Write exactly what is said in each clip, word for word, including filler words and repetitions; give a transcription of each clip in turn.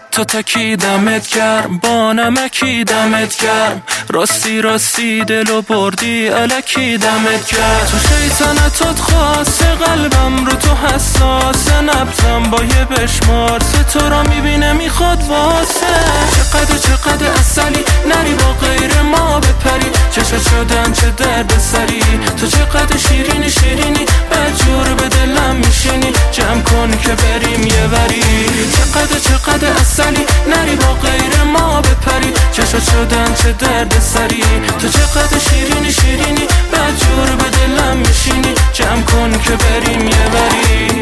تو تکی دمت گرم، با نمکی دمت گرم، راستی راستی دلو بردی الکی دمت گرم. تو شیطنتت خاصه قلبم رو تو حساسه، نبزم با یه بشمار تو را میبینه میخواد واسه. چقدر چقدر اصلی نری با غیر ما بپری، چشت شدن چه درد سری، تو چقدر شیرینی شیرینی بدجور به دلم میشینی، جمع کن که بریم یه وری. چقدر چقدر اصلی نری با غیر ما بپری، چشت شدن چه درد سری، تو چقدر شیرینی شیرینی بدجور به دلم میشینی، جمع کن که بریم یه وری.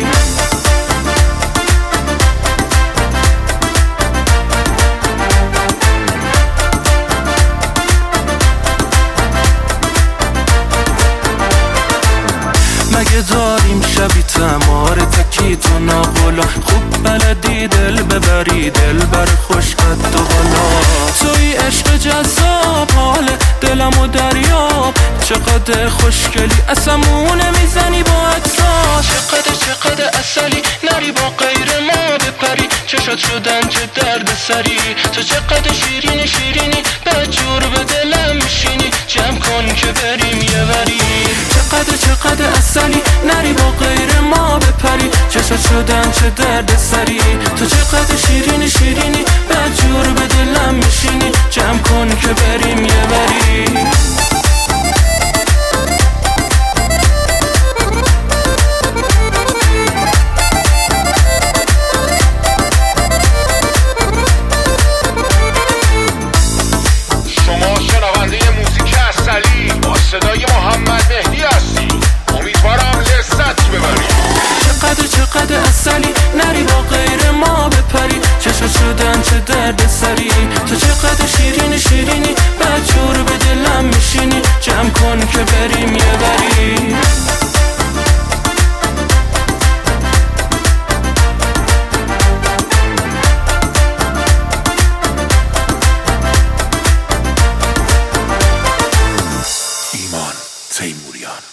مگه داریم شبی تمار تکی تو ناقلا، خوب بلدی دل ببری دل بر خوش قد و بالا. توی عشق جذاب حال دلم و دریاب، چقدر خوشگلی اسمونه میزنی با عطرات. چقدر چقدر اصلی نری با غیر ما بپری، چشات شدن چه درد سری، تو چقدر شیرینی شیرینی بدجور به دلم میشینی، جمع کن که بریم یه وری. چقدر چقدر اصلی نری با غیر ما بپری، چشات شدن چه درد سری، تو چقدر شیرینی شیرینی بدجور به دلم میشینی، جمع کن که بریم یه وری. صدای محمد مهدی هستی، امیدوارم لذت ببری. چقدر چقدر اصلی نری با غیر ما بپری، چشت شدن چه درد سری، تو چقدر شیرینی شیرینی بدجور به دلم میشینی، جمع کن که بریم یه وری. ایمان تیموریان.